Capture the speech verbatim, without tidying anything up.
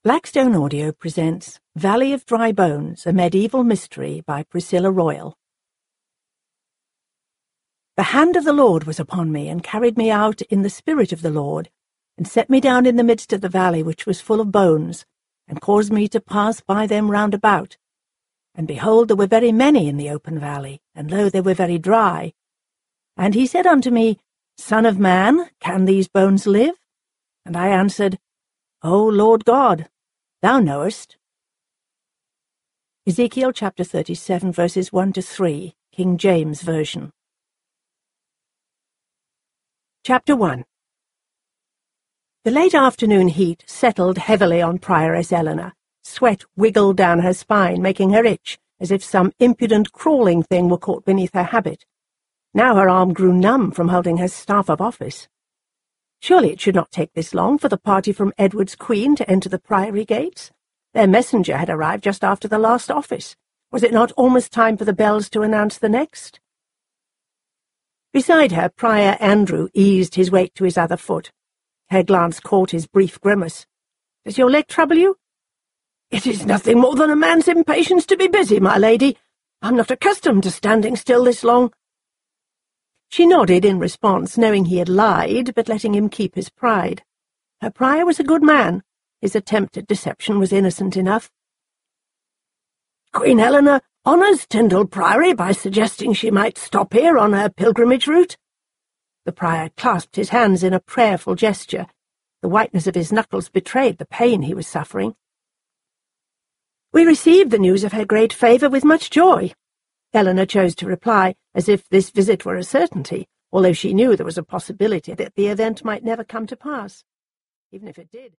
Blackstone Audio presents Valley of Dry Bones, a Medieval Mystery by Priscilla Royal. The hand of the Lord was upon me, and carried me out in the spirit of the Lord, and set me down in the midst of the valley which was full of bones, and caused me to pass by them round about. And behold, there were very many in the open valley, and lo, they were very dry. And he said unto me, Son of man, can these bones live? And I answered, O Lord God, thou knowest. Ezekiel chapter thirty-seven, verses one to three, King James Version. Chapter one. The late afternoon heat settled heavily on Prioress Eleanor. Sweat wiggled down her spine, making her itch, as if some impudent crawling thing were caught beneath her habit. Now her arm grew numb from holding her staff of office. Surely it should not take this long for the party from Edward's Queen to enter the priory gates. Their messenger had arrived just after the last office. Was it not almost time for the bells to announce the next? Beside her, Prior Andrew eased his weight to his other foot. Her glance caught his brief grimace. "Does your leg trouble you?" "It is nothing more than a man's impatience to be busy, my lady. I'm not accustomed to standing still this long." She nodded in response, knowing he had lied, but letting him keep his pride. Her prior was a good man. His attempt at deception was innocent enough. "Queen Eleanor honours Tyndall Priory by suggesting she might stop here on her pilgrimage route." The prior clasped his hands in a prayerful gesture. The whiteness of his knuckles betrayed the pain he was suffering. "We received the news of her great favour with much joy." Eleanor chose to reply, as if this visit were a certainty, although she knew there was a possibility that the event might never come to pass. Even if it did,